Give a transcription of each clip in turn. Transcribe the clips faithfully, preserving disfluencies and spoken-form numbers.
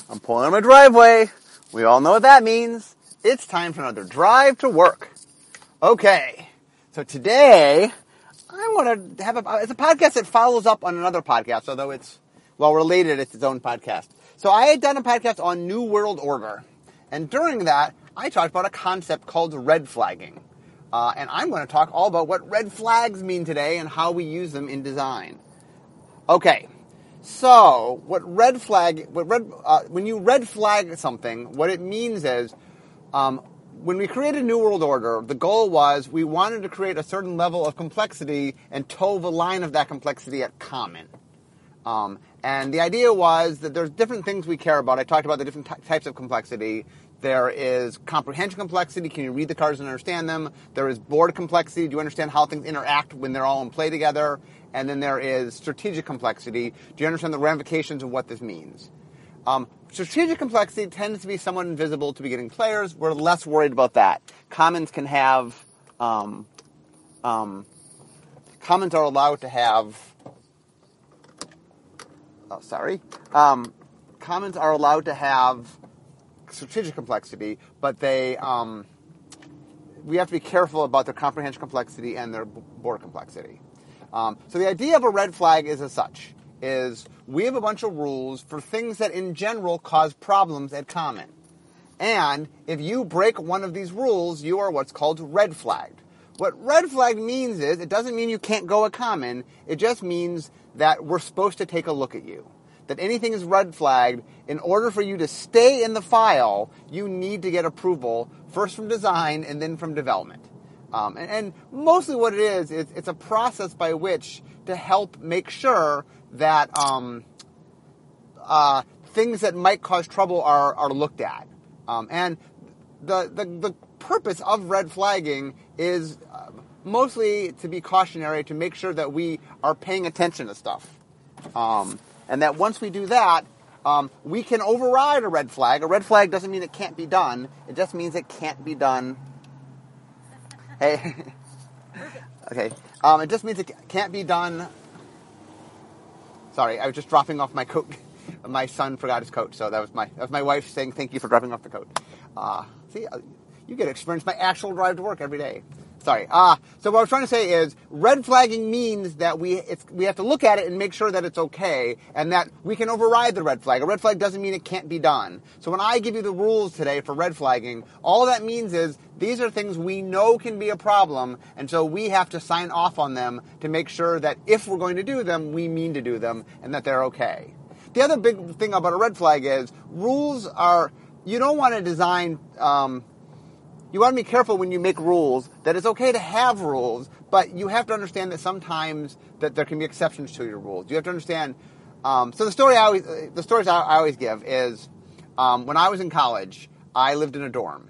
I'm pulling in my driveway. We all know what that means. It's time for another drive to work. Okay, so today I want to have a, it's a podcast that follows up on another podcast, although it's, well, related, it's its own podcast. So I had done a podcast on New World Order, and during that, I talked about a concept called red flagging. Uh, and I'm going to talk all about what red flags mean today and how we use them in design. Okay. So, what red flag, what red, uh, when you red flag something, what it means is, um, when we created New World Order, the goal was we wanted to create a certain level of complexity and toe the line of that complexity at common. Um, and the idea was that there's different things we care about. I talked about the different ty- types of complexity. There is comprehension complexity. Can you read the cards and understand them? There is board complexity. Do you understand how things interact when they're all in play together? And then there is strategic complexity. Do you understand the ramifications of what this means? Um, strategic complexity tends to be somewhat invisible to beginning players. We're less worried about that. Commons can have... Um, um, commons are allowed to have... Oh, sorry. Um, commons are allowed to have strategic complexity, but they... Um, we have to be careful about their comprehension complexity and their board complexity. Um, so the idea of a red flag is as such, is we have a bunch of rules for things that in general cause problems at common. And if you break one of these rules, you are what's called red flagged. What red flag means is, it doesn't mean you can't go at common, it just means that we're supposed to take a look at you. That anything is red flagged, in order for you to stay in the file, you need to get approval, first from design and then from development. Um, and, and mostly what it is, is it's a process by which to help make sure that um, uh, things that might cause trouble are, are looked at. Um, and the, the the purpose of red flagging is uh, mostly to be cautionary, to make sure that we are paying attention to stuff. Um, and that once we do that, um, we can override a red flag. A red flag doesn't mean it can't be done. It just means it can't be done. Hey, okay. Um, it just means it can't be done. Sorry, I was just dropping off my coat. My son forgot his coat, so that was my that was my wife saying thank you for dropping off the coat. Uh, see, you get to experience my actual drive to work every day. Sorry. Uh, so what I was trying to say is, red flagging means that we it's, we have to look at it and make sure that it's okay, and that we can override the red flag. A red flag doesn't mean it can't be done. So when I give you the rules today for red flagging, all that means is these are things we know can be a problem, and so we have to sign off on them to make sure that if we're going to do them, we mean to do them, and that they're okay. The other big thing about a red flag is rules are, you don't want to design... Um, You want to be careful when you make rules, that it's okay to have rules, but you have to understand that sometimes that there can be exceptions to your rules. You have to understand, um, so the story I always, the stories I, I always give is, um, when I was in college, I lived in a dorm.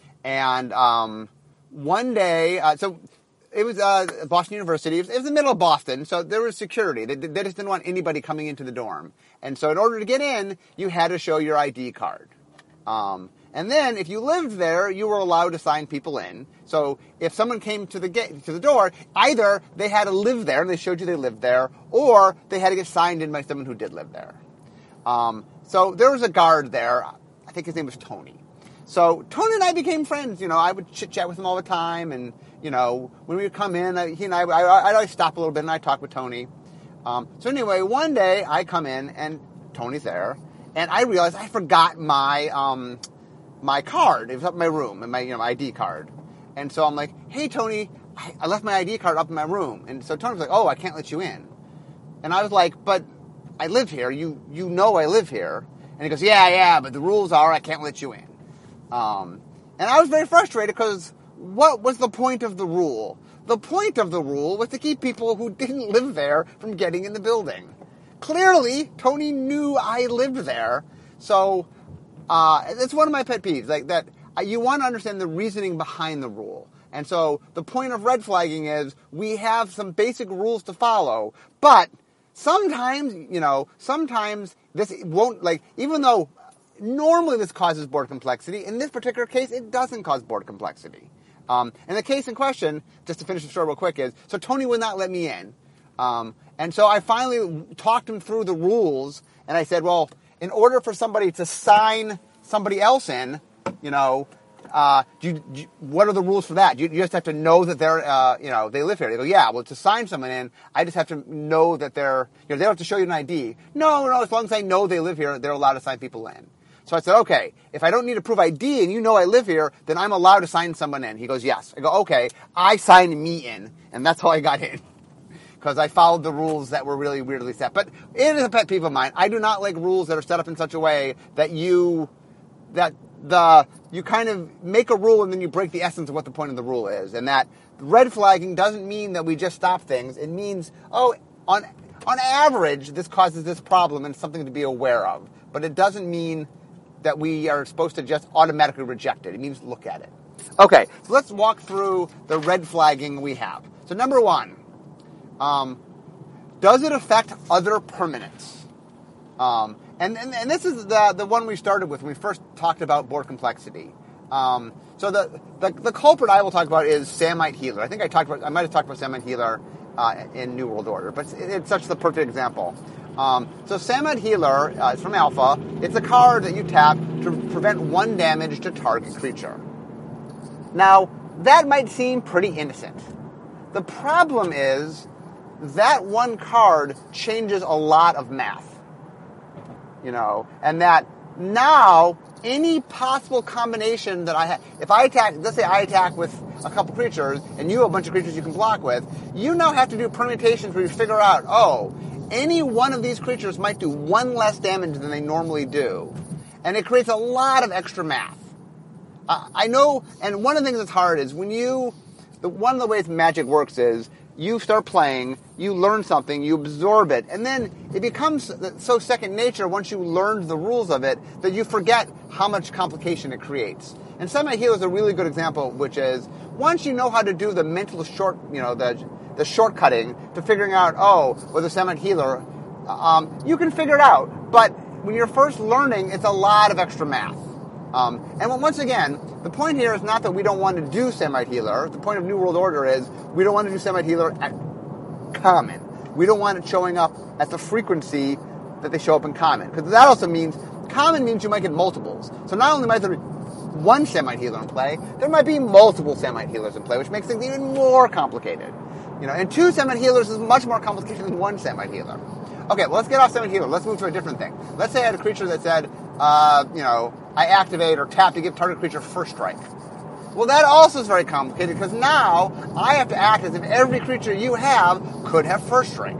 And um, one day, uh, so it was uh, Boston University, it was, it was the middle of Boston, so there was security. They, they just didn't want anybody coming into the dorm. And so in order to get in, you had to show your I D card. Um, and then, if you lived there, you were allowed to sign people in. So, if someone came to the gate, to the door, either they had to live there, and they showed you they lived there, or they had to get signed in by someone who did live there. Um, so, there was a guard there. I think his name was Tony. So, Tony and I became friends. You know, I would chit-chat with him all the time, and, you know, when we would come in, I, he and I, I, I'd always stop a little bit, and I'd talk with Tony. Um, so, anyway, one day, I come in, and Tony's there, and I realized I forgot my... Um, my card. It was up in my room, and my, you know, my I D card. And so I'm like, hey, Tony, I, I left my I D card up in my room. And so Tony was like, oh, I can't let you in. And I was like, but I live here. You you know I live here. And he goes, yeah, yeah, but the rules are I can't let you in. Um, and I was very frustrated because what was the point of the rule? The point of the rule was to keep people who didn't live there from getting in the building. Clearly, Tony knew I lived there, so... Uh, it's one of my pet peeves, like that uh, you want to understand the reasoning behind the rule. And so the point of red flagging is we have some basic rules to follow, but sometimes, you know, sometimes this won't, like, even though normally this causes board complexity, in this particular case, it doesn't cause board complexity. Um, and the case in question, just to finish the story real quick, is, so Tony would not let me in. Um, and so I finally talked him through the rules, and I said, well, in order for somebody to sign somebody else in, you know, uh, do you, do you, what are the rules for that? You, you just have to know that they're, uh, you know, they live here. They go, yeah, well, to sign someone in, I just have to know that they're, you know, they don't have to show you an I D. No, no, as long as I know they live here, they're allowed to sign people in. So I said, okay, if I don't need to prove I D and you know I live here, then I'm allowed to sign someone in. He goes, yes. I go, okay, I signed me in, and that's how I got in. Because I followed the rules that were really weirdly set. But it is a pet peeve of mine. I do not like rules that are set up in such a way that you, that the, you kind of make a rule and then you break the essence of what the point of the rule is. And that red flagging doesn't mean that we just stop things. It means, oh, on on average, this causes this problem and something to be aware of. But it doesn't mean that we are supposed to just automatically reject it. It means look at it. Okay, so let's walk through the red flagging we have. So number one, um, does it affect other permanents? Um, and, and and this is the the one we started with when we first talked about board complexity. Um, so the, the the culprit I will talk about is Samite Healer. I think I talked about I might have talked about Samite Healer uh, in New World Order, but it's, it's such the perfect example. Um, so Samite Healer uh, is from Alpha. It's a card that you tap to prevent one damage to target creature. Now that might seem pretty innocent. The problem is that one card changes a lot of math. You know, and that now any possible combination that I have, if I attack, let's say I attack with a couple creatures and you have a bunch of creatures you can block with, you now have to do permutations where you figure out, oh, any one of these creatures might do one less damage than they normally do. And it creates a lot of extra math. Uh, I know, and one of the things that's hard is when you, the, one of the ways Magic works is you start playing, you learn something, you absorb it, and then it becomes so second nature once you learned the rules of it that you forget how much complication it creates. And Samite Healer is a really good example, which is once you know how to do the mental short, you know, the the shortcutting to figuring out, oh, with a Samite Healer, um, you can figure it out. But when you're first learning, it's a lot of extra math. Um, and once again, the point here is not that we don't want to do Samite Healer. The point of New World Order is we don't want to do Samite Healer at common. We don't want it showing up at the frequency that they show up in common. Because that also means, common means you might get multiples. So not only might there be one Samite Healer in play, there might be multiple Samite Healers in play, which makes things even more complicated. You know, and two Samite Healers is much more complicated than one Samite Healer. Okay, well, let's get off Samite Healer. Let's move to a different thing. Let's say I had a creature that said, uh, you know, I activate or tap to give target creature first strike. Well, that also is very complicated because now I have to act as if every creature you have could have first strike.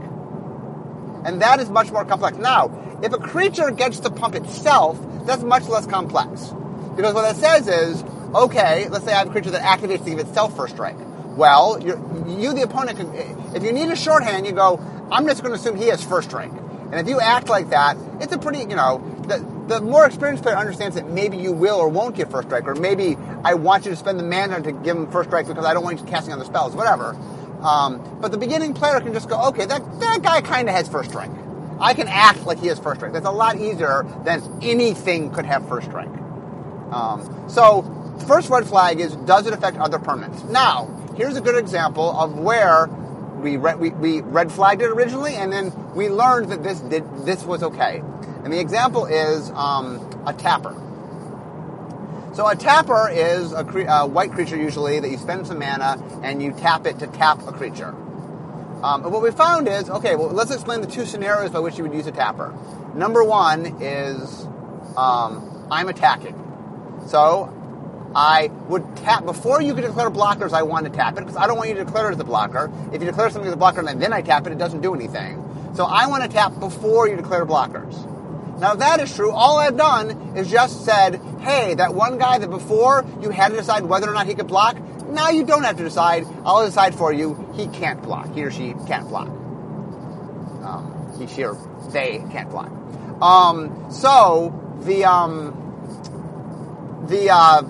And that is much more complex. Now, if a creature gets to pump itself, that's much less complex. Because what that says is, okay, let's say I have a creature that activates to give itself first strike. Well, you're, you, the opponent, can, if you need a shorthand, you go, I'm just going to assume he has first strike. And if you act like that, it's a pretty, you know, the, the more experienced player understands that maybe you will or won't get first strike, or maybe I want you to spend the mana to give him first strike because I don't want you casting other spells, whatever. Um, but the beginning player can just go, okay, that, that guy kind of has first strike. I can act like he has first strike. That's a lot easier than anything could have first strike. Um, so, first red flag is, does it affect other permanents? Now, here's a good example of where we, re- we, we red flagged it originally, and then we learned that this did, this was okay. And the example is um, a tapper. So a tapper is a, cre- a white creature usually that you spend some mana and you tap it to tap a creature. Um, and what we found is, okay, well, let's explain the two scenarios by which you would use a tapper. Number one is um, I'm attacking. So I would tap, before you can declare blockers, I want to tap it, because I don't want you to declare it as a blocker. If you declare something as a blocker and then I tap it, it doesn't do anything. So I want to tap before you declare blockers. Now, if that is true, all I've done is just said, hey, that one guy that before you had to decide whether or not he could block, now you don't have to decide. I'll decide for you, he can't block. He or she can't block. Um, he, she, or they can't block. Um, so, the, um, the, uh,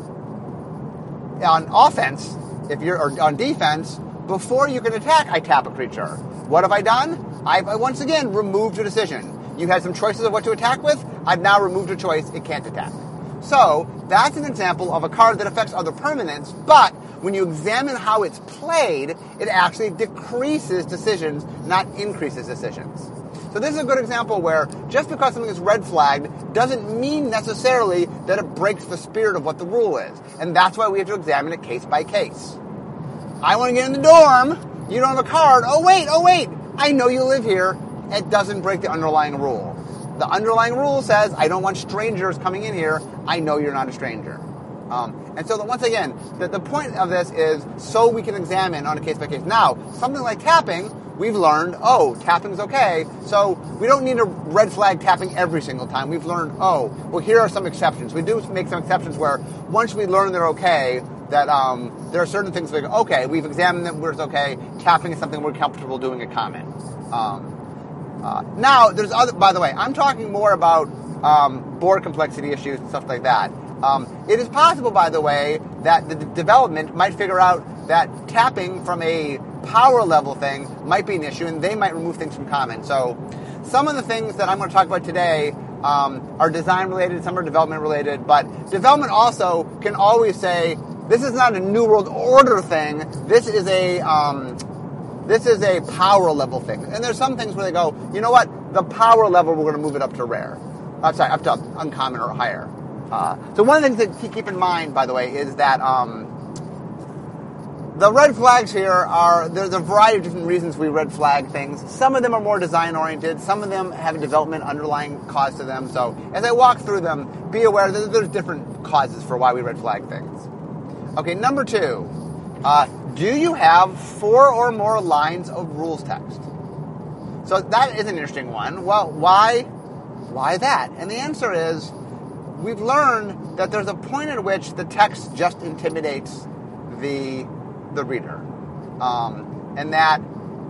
on offense, if you're, or on defense, before you can attack, I tap a creature. What have I done? I've, once again, removed a decision. You had some choices of what to attack with. I've now removed a choice. It can't attack. So that's an example of a card that affects other permanents, but when you examine how it's played, it actually decreases decisions, not increases decisions. So this is a good example where just because something is red flagged doesn't mean necessarily that it breaks the spirit of what the rule is. And that's why we have to examine it case by case. I want to get in the dorm. You don't have a card. Oh, wait, oh, wait. I know you live here. It doesn't break the underlying rule. The underlying rule says, I don't want strangers coming in here. I know you're not a stranger. Um, and so, that once again, the, the point of this is so we can examine on a case-by-case. Now, something like tapping, we've learned, oh, tapping's okay. So we don't need to red flag tapping every single time. We've learned, oh, well, here are some exceptions. We do make some exceptions where once we learn they're okay, that um, there are certain things like, okay, we've examined them where it's okay. Tapping is something we're comfortable doing a comment. Um, uh, now, there's other, by the way, I'm talking more about um, board complexity issues and stuff like that. Um, it is possible, by the way, that the d- development might figure out that tapping from a power level thing might be an issue, and they might remove things from common. So some of the things that I'm going to talk about today um, are design related, some are development related, but development also can always say, this is not a New World Order thing, this is a um, this is a power level thing. And there's some things where they go, you know what, the power level, we're going to move it up to rare. I'm sorry, up to uncommon or higher. Uh, so one of the things to keep in mind, by the way, is that um, the red flags here are, there's a variety of different reasons we red flag things. Some of them are more design-oriented. Some of them have a development underlying cause to them. So as I walk through them, be aware that there's different causes for why we red flag things. Okay, number two, uh, do you have four or more lines of rules text? So that is an interesting one. Well, why, why that? And the answer is, we've learned that there's a point at which the text just intimidates the the reader. Um, and that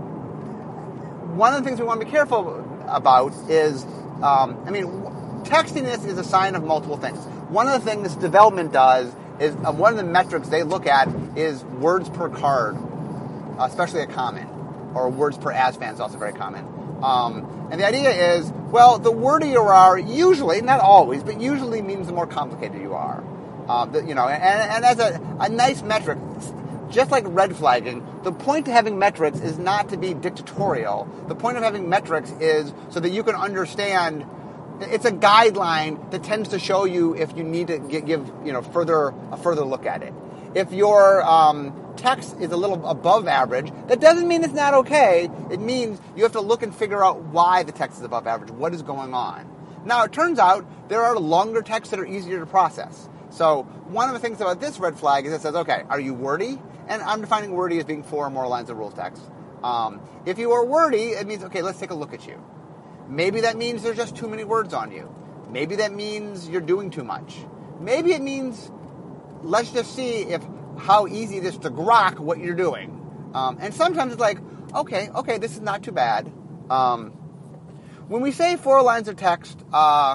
one of the things we want to be careful about is, um, I mean, textiness is a sign of multiple things. One of the things development does is, uh, one of the metrics they look at is words per card, especially a comment, or words per A S fan is also very common. Um, and the idea is, well, the wordier you are, usually, not always, but usually means the more complicated you are. Uh, the, you know, and, and as a, a nice metric, just like red flagging, the point of having metrics is not to be dictatorial. The point of having metrics is so that you can understand. It's a guideline that tends to show you if you need to give, you know, further a further look at it. If your um, text is a little above average, that doesn't mean it's not okay. It means you have to look and figure out why the text is above average. What is going on? Now, it turns out there are longer texts that are easier to process. So one of the things about this red flag is it says, okay, are you wordy? And I'm defining wordy as being four or more lines of rules text. Um, if you are wordy, it means, okay, let's take a look at you. Maybe that means there's just too many words on you. Maybe that means you're doing too much. Maybe it means let's just see if how easy it is to grok what you're doing. Um, and sometimes it's like, okay, okay, this is not too bad. Um, when we say four lines of text, uh,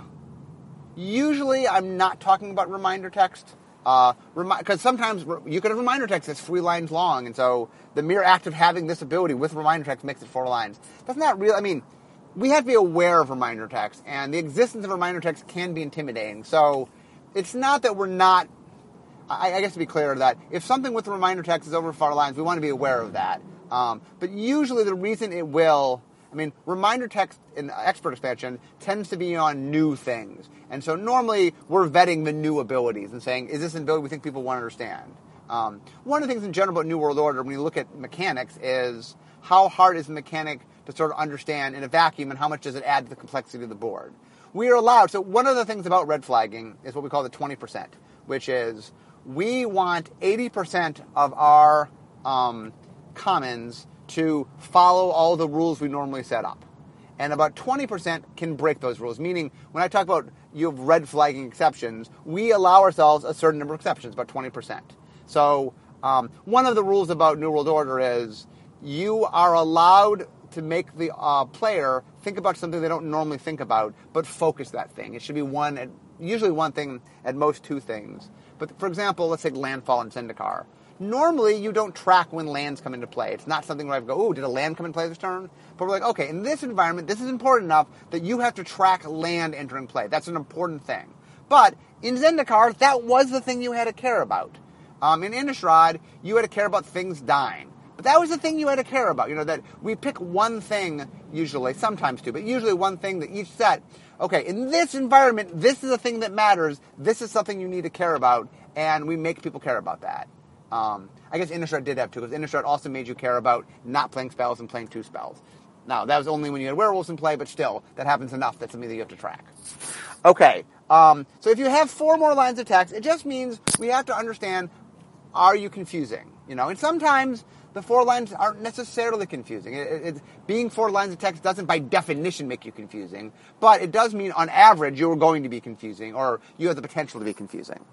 usually I'm not talking about reminder text. Because uh, sometimes you could have reminder text that's three lines long, and so the mere act of having this ability with reminder text makes it four lines. That's not real. I mean, we have to be aware of reminder text, and the existence of reminder text can be intimidating. So it's not that we're not, I, I guess to be clear, that if something with reminder text is over four lines, we want to be aware of that. Um, but usually the reason it will, I mean, reminder text in expert expansion tends to be on new things. And so normally we're vetting the new abilities and saying, is this an ability we think people want to understand? Um, one of the things in general about New World Order, when you look at mechanics, is how hard is the mechanic to sort of understand in a vacuum, and how much does it add to the complexity of the board? We are allowed, so one of the things about red flagging is what we call the twenty percent, which is we want eighty percent of our um, commons to follow all the rules we normally set up. And about twenty percent can break those rules, meaning when I talk about you have red flagging exceptions, we allow ourselves a certain number of exceptions, about twenty percent. So um, one of the rules about New World Order is you are allowed to make the uh, player think about something they don't normally think about, but focus that thing. It should be one, usually one thing, at most two things. But for example, let's take landfall in Zendikar. Normally, you don't track when lands come into play. It's not something where I go, oh, did a land come into play this turn? But we're like, okay, in this environment, this is important enough that you have to track land entering play. That's an important thing. But in Zendikar, that was the thing you had to care about. Um, in Innistrad, you had to care about things dying. But But that was the thing you had to care about, you know, that we pick one thing, usually, sometimes two, but usually one thing that each set, okay, in this environment, this is a thing that matters, this is something you need to care about, and we make people care about that. Um, I guess Innistrad did have two, because Innistrad also made you care about not playing spells and playing two spells. Now, that was only when you had werewolves in play, but still, that happens enough. That's something that you have to track. Okay, um, so if you have four more lines of text, it just means we have to understand, are you confusing? You know, and sometimes the four lines aren't necessarily confusing. It, it, being four lines of text doesn't by definition make you confusing, but it does mean on average you're going to be confusing, or you have the potential to be confusing.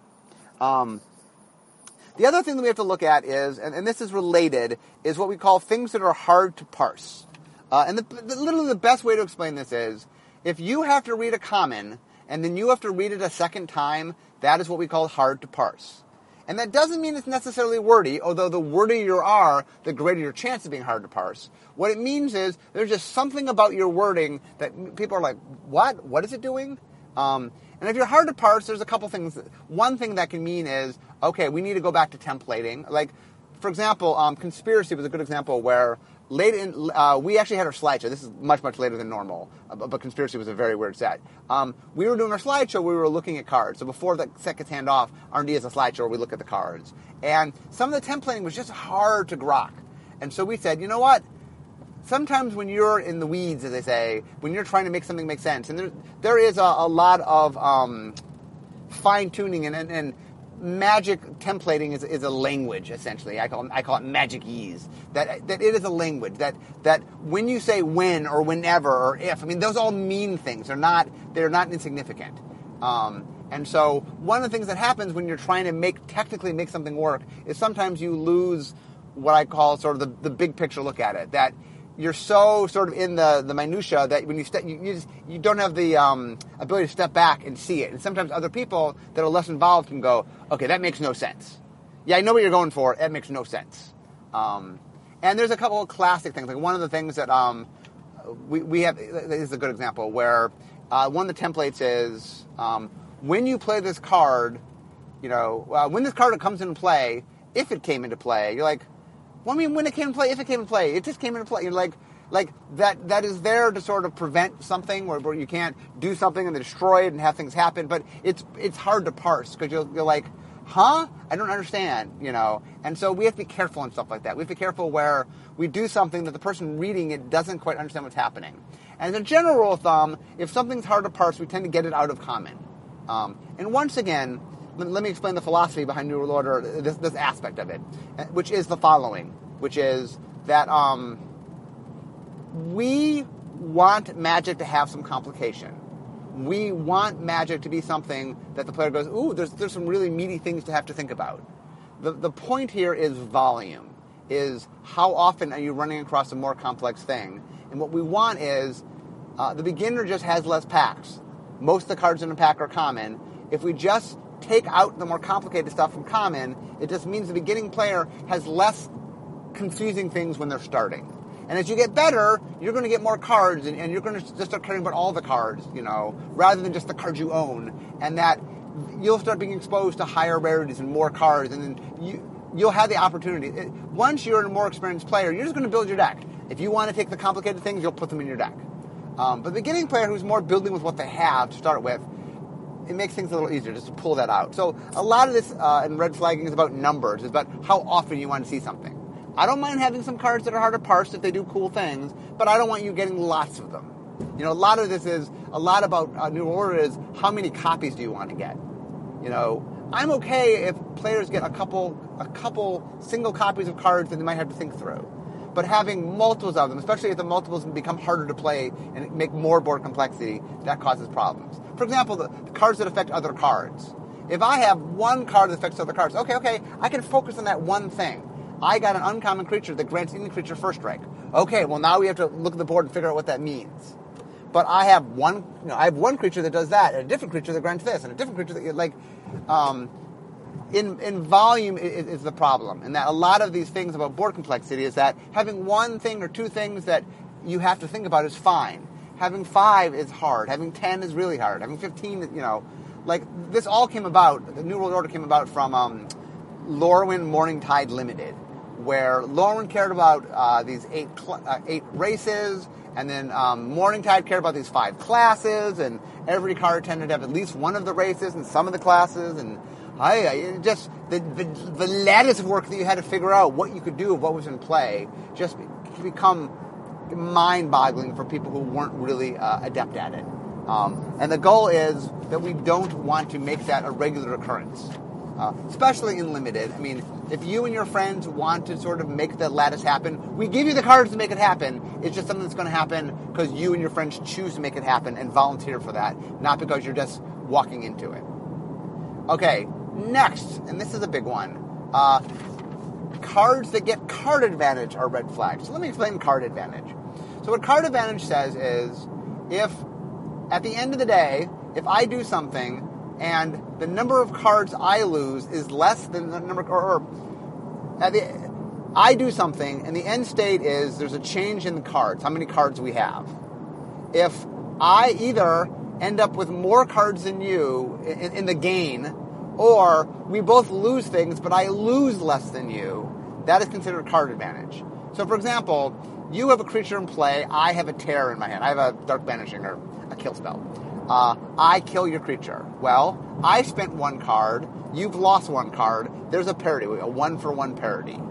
Um, the other thing that we have to look at is, and, and this is related, is what we call things that are hard to parse. Uh, and the, the, literally the best way to explain this is, if you have to read a common, and then you have to read it a second time, that is what we call hard to parse. And that doesn't mean it's necessarily wordy, although the wordier you are, the greater your chance of being hard to parse. What it means is, there's just something about your wording that people are like, what? What is it doing? Um, and if you're hard to parse, there's a couple things. One thing that can mean is, okay, we need to go back to templating. Like, for example, um, Conspiracy was a good example where late in, uh, we actually had our slideshow. This is much, much later than normal, uh, but Conspiracy was a very weird set. Um, we were doing our slideshow, we were looking at cards. So before the set gets handed off, R and D is a slideshow where we look at the cards. And some of the templating was just hard to grok. And so we said, you know what? Sometimes when you're in the weeds, as they say, when you're trying to make something make sense, and there, there is a, a lot of um, fine-tuning and, and, and magic templating is, is a language, essentially. I call, I call it magic-ese. That, that it is a language. That, that when you say when or whenever or if, I mean, those all mean things. They're not, they're not insignificant. Um, and so one of the things that happens when you're trying to make technically make something work is sometimes you lose what I call sort of the, the big picture look at it. That you're so sort of in the, the minutia that when you step, you, you, just, you don't have the um, ability to step back and see it. And sometimes other people that are less involved can go, okay, that makes no sense. Yeah, I know what you're going for. That makes no sense. Um, and there's a couple of classic things. Like one of the things that um, we, we have, this is a good example, where uh, one of the templates is um, when you play this card, you know, uh, when this card comes into play, if it came into play, you're like, well, I mean, when it came into play, if it came into play, it just came into play. You're like, like that, that is there to sort of prevent something where, where you can't do something and then destroy it and have things happen. But it's it's hard to parse because you're, you're like, huh? I don't understand, you know. And so we have to be careful and stuff like that. We have to be careful where we do something that the person reading it doesn't quite understand what's happening. And as a general rule of thumb, if something's hard to parse, we tend to get it out of common. Um, and once again, let me explain the philosophy behind New World Order, this, this aspect of it, which is the following, which is that um, we want Magic to have some complication. We want Magic to be something that the player goes, ooh, there's there's some really meaty things to have to think about. The, the point here is volume, is how often are you running across a more complex thing. And what we want is, uh, the beginner just has less packs. Most of the cards in a pack are common. If we just take out the more complicated stuff from common, it just means the beginning player has less confusing things when they're starting. And as you get better, you're going to get more cards, and, and you're going to just start caring about all the cards, you know, rather than just the cards you own. And that you'll start being exposed to higher rarities and more cards, and then you, you'll have the opportunity. It, once you're a more experienced player, you're just going to build your deck. If you want to take the complicated things, you'll put them in your deck. Um, but the beginning player who's more building with what they have to start with, it makes things a little easier just to pull that out. So a lot of this uh, in red flagging is about numbers. It's about how often you want to see something. I don't mind having some cards that are hard to parse if they do cool things, but I don't want you getting lots of them. You know, a lot of this is, a lot about uh, New World Order is how many copies do you want to get? You know, I'm okay if players get a couple, a couple single copies of cards that they might have to think through. But having multiples of them, especially if the multiples become harder to play and make more board complexity, that causes problems. For example, the, the cards that affect other cards. If I have one card that affects other cards, okay, okay, I can focus on that one thing. I got an uncommon creature that grants any creature first strike. Okay, well now we have to look at the board and figure out what that means. But I have one, you know, I have one creature that does that, and a different creature that grants this, and a different creature that, like, um, in in volume is, is the problem. And that a lot of these things about board complexity is that having one thing or two things that you have to think about is fine. Having five is hard. Having ten is really hard. Having fifteen, you know, like, this all came about, the New World Order came about from um, Lorwyn Morningtide Limited, where Lauren cared about uh, these eight cl- uh, eight races, and then um, Morningtide cared about these five classes, and every card tended to have at least one of the races and some of the classes, and I, I just the, the the lattice of work that you had to figure out what you could do, what was in play, just become mind-boggling for people who weren't really uh, adept at it. Um, and the goal is that we don't want to make that a regular occurrence, uh, especially in limited. I mean, if you and your friends want to sort of make the lattice happen, we give you the cards to make it happen. It's just something that's going to happen because you and your friends choose to make it happen and volunteer for that, not because you're just walking into it. Okay, next, and this is a big one. Uh, cards that get card advantage are red flags. So let me explain card advantage. So what card advantage says is, if at the end of the day, if I do something and the number of cards I lose is less than the number, or, or at the, I do something and the end state is there's a change in the cards, how many cards we have. If I either end up with more cards than you in, in the gain, or we both lose things, but I lose less than you, that is considered card advantage. So, for example, you have a creature in play, I have a Terror in my hand. I have a Dark Banishing, or a kill spell. Uh, I kill your creature. Well, I spent one card, you've lost one card, there's a parity, a one-for-one parity.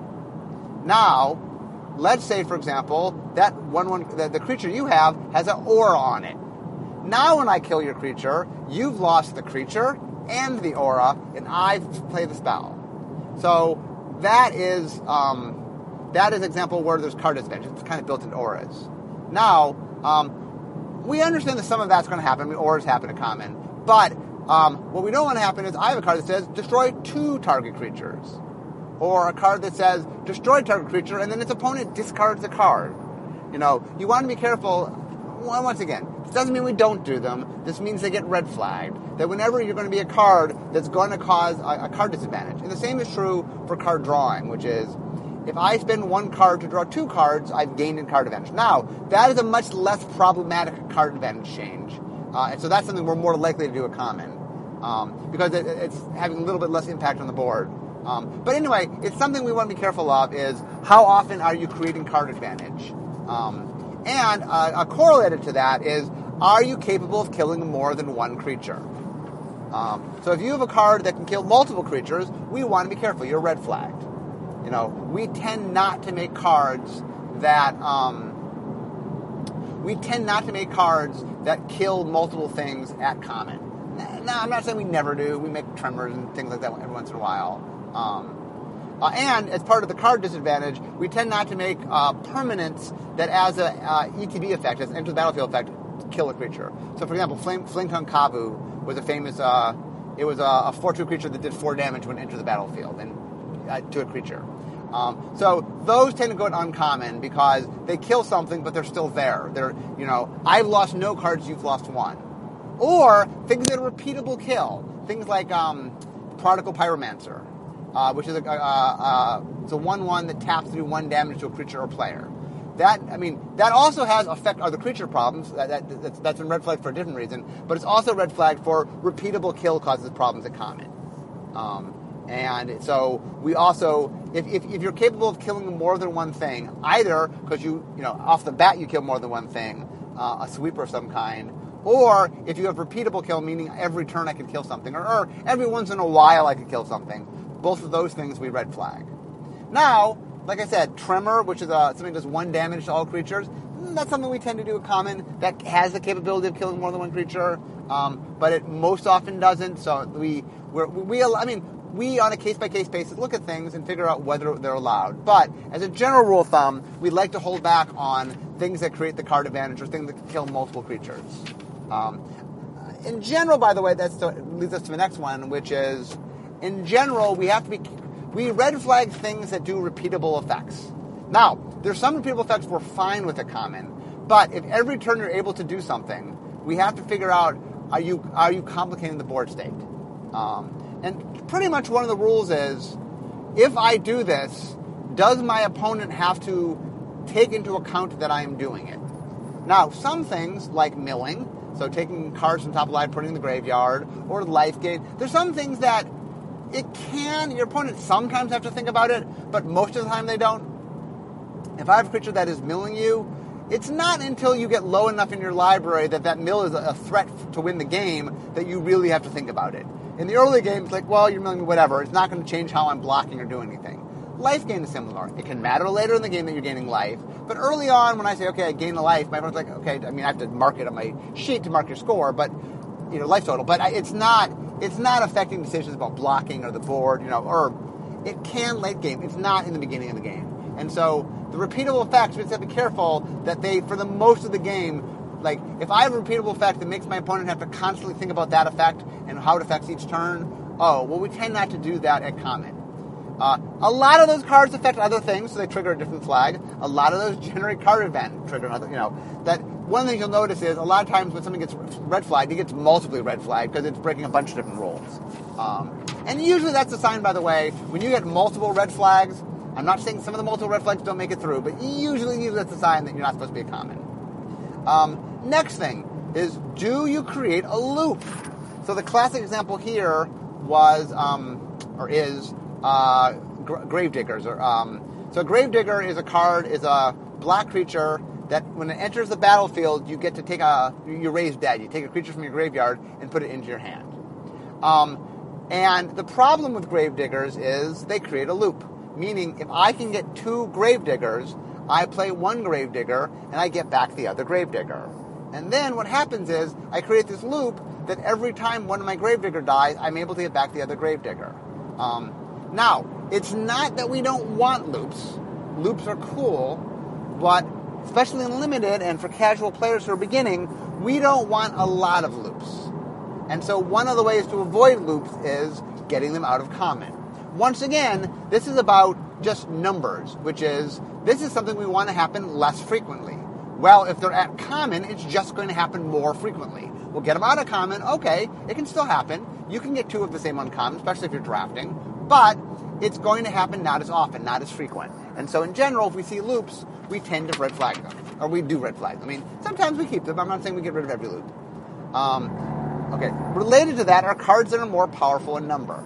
Now, let's say, for example, that one, one the, the creature you have has an aura on it. Now when I kill your creature, you've lost the creature and the aura, and I play the spell. So that is um, that is an example where there's card disadvantage. It's kind of built into auras. Now, um, we understand that some of that's going to happen. I mean, auras happen in common. But um, what we don't want to happen is I have a card that says destroy two target creatures. Or a card that says destroy target creature, and then its opponent discards the card. You know, you want to be careful. Once again, this doesn't mean we don't do them. This means they get red flagged. That whenever you're going to be a card that's going to cause a, a card disadvantage. And the same is true for card drawing, which is if I spend one card to draw two cards, I've gained in card advantage. Now, that is a much less problematic card advantage change. Uh, and so that's something we're more likely to do at common. Um, because it, it's having a little bit less impact on the board. Um, but anyway, it's something we want to be careful of is how often are you creating card advantage? Um, and uh, a correlated to that is, are you capable of killing more than one creature? Um, so if you have a card that can kill multiple creatures, we want to be careful. You're red flagged. You know, we tend not to make cards that um, we tend not to make cards that kill multiple things at common. Now, I'm not saying we never do. We make tremors and things like that every once in a while. Um, uh, and as part of the card disadvantage, we tend not to make uh, permanents that, as a uh, E T B effect, as an enter the battlefield effect, kill a creature. So, for example, Flame, Flametongue Kavu was a famous. Uh, it was a, a four two creature that did four damage when it entered the battlefield and uh, to a creature. Um, so those tend to go uncommon because they kill something, but they're still there. They're, you know, I've lost no cards, you've lost one. Or things that are repeatable kill. Things like um, Prodigal Pyromancer, uh, which is a, uh, uh, it's a one one that taps to do one damage to a creature or player. That, I mean, that also has effect other creature problems. That, that, that's, that's been red flagged for a different reason. But it's also red flagged for repeatable kill causes problems at common. Um, and so we also, if, if, if you're capable of killing more than one thing, either because you, you know, off the bat you kill more than one thing, uh, a sweeper of some kind, or if you have repeatable kill, meaning every turn I can kill something, or, or every once in a while I can kill something, both of those things we red flag. Now, like I said, Tremor, which is uh, something that does one damage to all creatures, that's something we tend to do in common. That has the capability of killing more than one creature, um, but it most often doesn't. So we, we're, we, I mean, we on a case-by-case basis look at things and figure out whether they're allowed. But as a general rule of thumb, we like to hold back on things that create the card advantage or things that can kill multiple creatures. Um, in general, by the way, that leads us to the next one, which is, in general, we have to be, we red flag things that do repeatable effects. Now, there's some repeatable effects we're fine with at common, but if every turn you're able to do something, we have to figure out, are you are you complicating the board state? Um, and pretty much one of the rules is, if I do this, does my opponent have to take into account that I am doing it? Now, some things, like milling, so taking cards from top of the line, putting in the graveyard, or life gain, there's some things that it can, your opponent sometimes have to think about it, but most of the time they don't. If I have a creature that is milling you, it's not until you get low enough in your library that that mill is a threat to win the game that you really have to think about it. In the early games, like, well, you're milling me, whatever. It's not going to change how I'm blocking or doing anything. Life gain is similar. It can matter later in the game that you're gaining life, but early on, when I say, okay, I gain a life, my opponent's like, okay, I mean, I have to mark it on my sheet to mark your score, but, you know, life total, but I, it's not, it's not affecting decisions about blocking or the board, you know, or it can late game. It's not in the beginning of the game. And so the repeatable effects, we just have to be careful that they, for the most of the game, like, if I have a repeatable effect that makes my opponent have to constantly think about that effect and how it affects each turn, oh, well, we tend not to do that at common. Uh, a lot of those cards affect other things, so they trigger a different flag. A lot of those generate card event, trigger another, you know. That one thing you'll notice is a lot of times when something gets red flagged, it gets multiply red flagged because it's breaking a bunch of different rules. Um, and usually that's a sign, by the way, when you get multiple red flags. I'm not saying some of the multiple red flags don't make it through, but usually, usually that's a sign that you're not supposed to be a common. Um, next thing is, do you create a loop? So the classic example here was, um, or is, uh, gra- Gravediggers. Or, um, so Gravedigger is a card, is a black creature that when it enters the battlefield, you get to take a, you raise dead. You take a creature from your graveyard and put it into your hand. Um, and the problem with Gravediggers is they create a loop. Meaning, if I can get two Gravediggers, I play one Gravedigger, and I get back the other Gravedigger. And then what happens is, I create this loop that every time one of my Gravedigger dies, I'm able to get back the other Gravedigger. Um, now, it's not that we don't want loops. Loops are cool, but especially in Limited and for casual players who are beginning, we don't want a lot of loops. And so one of the ways to avoid loops is getting them out of common. Once again, this is about just numbers, which is, this is something we want to happen less frequently. Well, if they're at common, it's just going to happen more frequently. We'll get them out of common, okay, it can still happen. You can get two of the same uncommon, especially if you're drafting, but it's going to happen not as often, not as frequent. And so in general, if we see loops, we tend to red flag them, or we do red flag them. I mean, sometimes we keep them, I'm not saying we get rid of every loop. Um, okay, related to that are cards that are more powerful in number.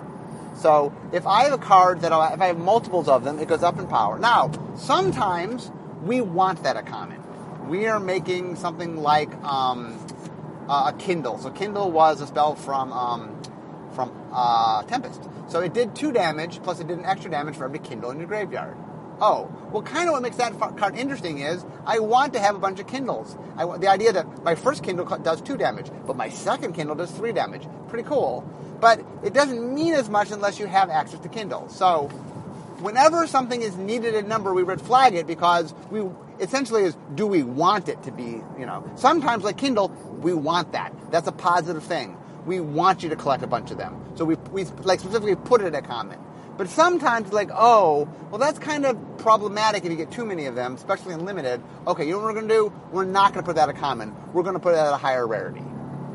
So if I have a card that, I'll, if I have multiples of them, it goes up in power. Now, sometimes we want that at common. We are making something like um, uh, a Kindle. So Kindle was a spell from um, from uh, Tempest. So it did two damage, plus it did an extra damage for every Kindle in your graveyard. Oh, well, kind of what makes that card interesting is I want to have a bunch of Kindles. I want, the idea that my first Kindle does two damage, but my second Kindle does three damage. Pretty cool. But it doesn't mean as much unless you have access to Kindle. So whenever something is needed in number, we red flag it because we essentially is, do we want it to be, you know, sometimes like Kindle, we want that. That's a positive thing. We want you to collect a bunch of them. So we, we like specifically put it at common. But sometimes like, oh, well, that's kind of problematic if you get too many of them, especially in Limited. Okay, you know what we're going to do? We're not going to put that at common. We're going to put it at a higher rarity.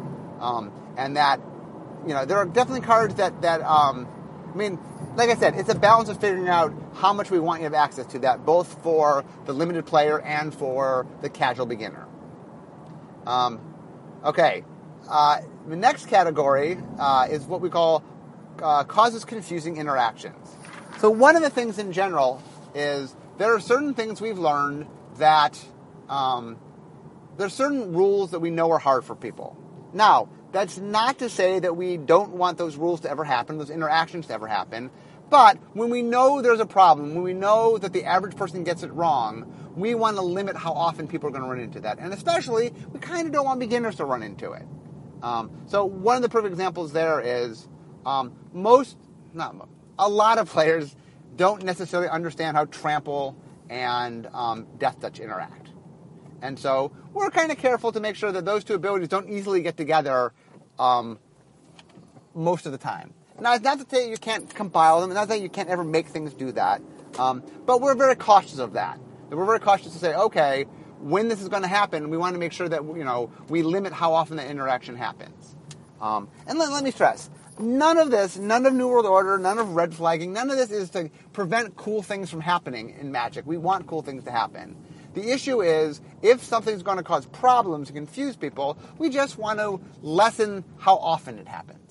Um, and that, you know, there are definitely cards that, that um, I mean, like I said, it's a balance of figuring out how much we want you to have access to that, both for the Limited player and for the casual beginner. Um, okay, uh, the next category uh, is what we call uh, causes confusing interactions. So one of the things in general is there are certain things we've learned that um, there are certain rules that we know are hard for people. Now, that's not to say that we don't want those rules to ever happen, those interactions to ever happen. But when we know there's a problem, when we know that the average person gets it wrong, we want to limit how often people are going to run into that. And especially, we kind of don't want beginners to run into it. Um, so one of the perfect examples there is um, most, not most, a lot of players don't necessarily understand how Trample and um, Death Touch interact. And so we're kind of careful to make sure that those two abilities don't easily get together um, most of the time. Now, it's not to say you can't compile them, it's not to say you can't ever make things do that, um, but we're very cautious of that. We're very cautious to say, okay, when this is going to happen, we want to make sure that, you know, we limit how often the interaction happens. Um, and let, let me stress, none of this, none of New World Order, none of red flagging, none of this is to prevent cool things from happening in Magic. We want cool things to happen. The issue is, if something's going to cause problems and confuse people, we just want to lessen how often it happens.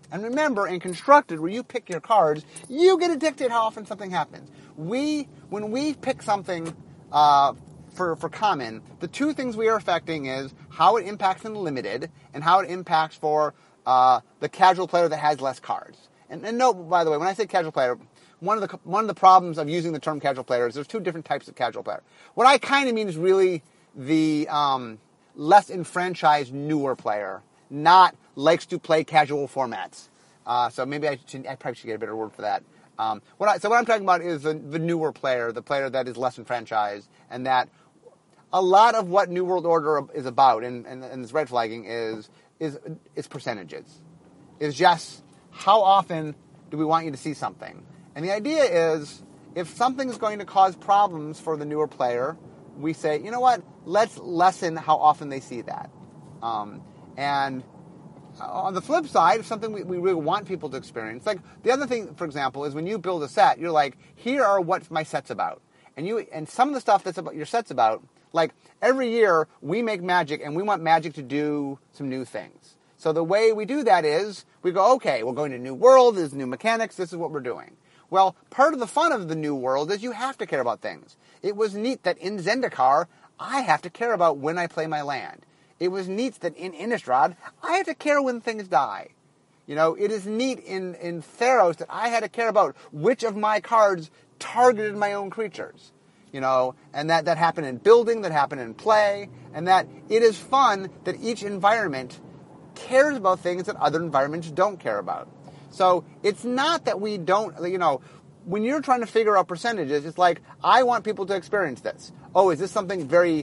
And remember, in Constructed, where you pick your cards, you get to dictate how often something happens. We, when we pick something uh, for, for common, the two things we are affecting is how it impacts in limited and how it impacts for uh, the casual player that has less cards. And, and note, by the way, when I say casual player, one of the one of the problems of using the term casual player is there's two different types of casual player. What I kind of mean is really the um, less enfranchised newer player, not likes to play casual formats. Uh, so maybe I, should, I probably should get a better word for that. Um, what I, so what I'm talking about is the, the newer player, the player that is less enfranchised, and that a lot of what New World Order is about, and, and, and this red flagging is is is percentages. Is just how often do we want you to see something? And the idea is, if something's going to cause problems for the newer player, we say, you know what, let's lessen how often they see that. Um, and on the flip side, something we, we really want people to experience, like the other thing, for example, is when you build a set, you're like, here are what my set's about. And you and some of the stuff that's about your set's about, like every year we make Magic and we want Magic to do some new things. So the way we do that is we go, okay, we're going to a new world, there's new mechanics, this is what we're doing. Well, part of the fun of the new world is you have to care about things. It was neat that in Zendikar, I have to care about when I play my land. It was neat that in Innistrad, I have to care when things die. You know, it is neat in, in Theros that I had to care about which of my cards targeted my own creatures. You know, and that, that happened in building, that happened in play, and that it is fun that each environment cares about things that other environments don't care about. So it's not that we don't, you know, when you're trying to figure out percentages, it's like, I want people to experience this. Oh, is this something very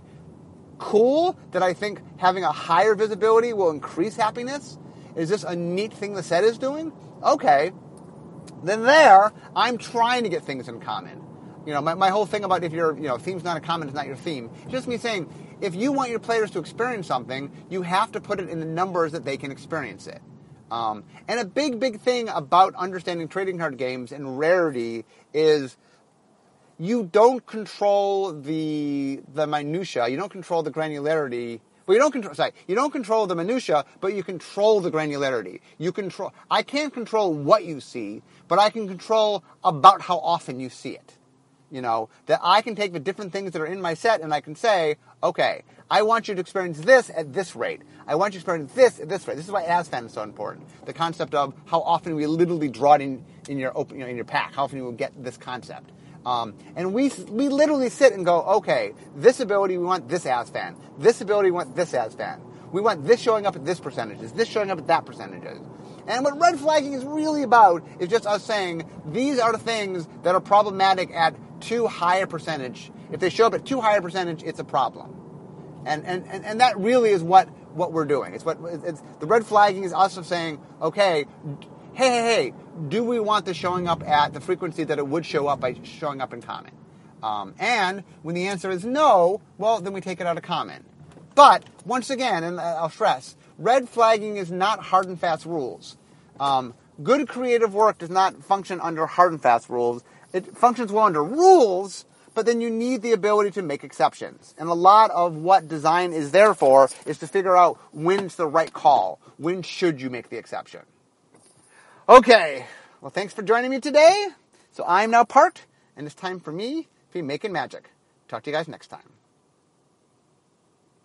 cool that I think having a higher visibility will increase happiness? Is this a neat thing the set is doing? Okay. Then there, I'm trying to get things in common. You know, my, my whole thing about if your, you know, theme's not a common, it's not your theme. It's just me saying, if you want your players to experience something, you have to put it in the numbers that they can experience it. Um, and a big, big thing about understanding trading card games and rarity is you don't control the the minutia. You don't control the granularity. Well, you don't control. Sorry, you don't control the minutia, but you control the granularity. You control. I can't control what you see, but I can control about how often you see it. You know, that I can take the different things that are in my set and I can say, okay, I want you to experience this at this rate. I want you to experience this at this rate. This is why Asfan is so important. The concept of how often we literally draw it in, in your open, you know, in your pack. How often you will get this concept. Um, and we we literally sit and go, okay, this ability we want this Asfan. This ability we want this Asfan. We want this showing up at this percentages. This showing up at that percentages. And what red flagging is really about is just us saying, these are the things that are problematic at too high a percentage. If they show up at too high a percentage, it's a problem. And and, and, and that really is what, what we're doing. It's what it's, the red flagging is us saying, okay, hey, hey, hey, do we want this showing up at the frequency that it would show up by showing up in common? Um, and when the answer is no, well, then we take it out of common. But, once again, and I'll stress, red flagging is not hard and fast rules. Um, good creative work does not function under hard and fast rules. It functions well under rules, but then you need the ability to make exceptions. And a lot of what design is there for is to figure out when's the right call. When should you make the exception? Okay, well, thanks for joining me today. So I'm now Part, and it's time for me to be making magic. Talk to you guys next time.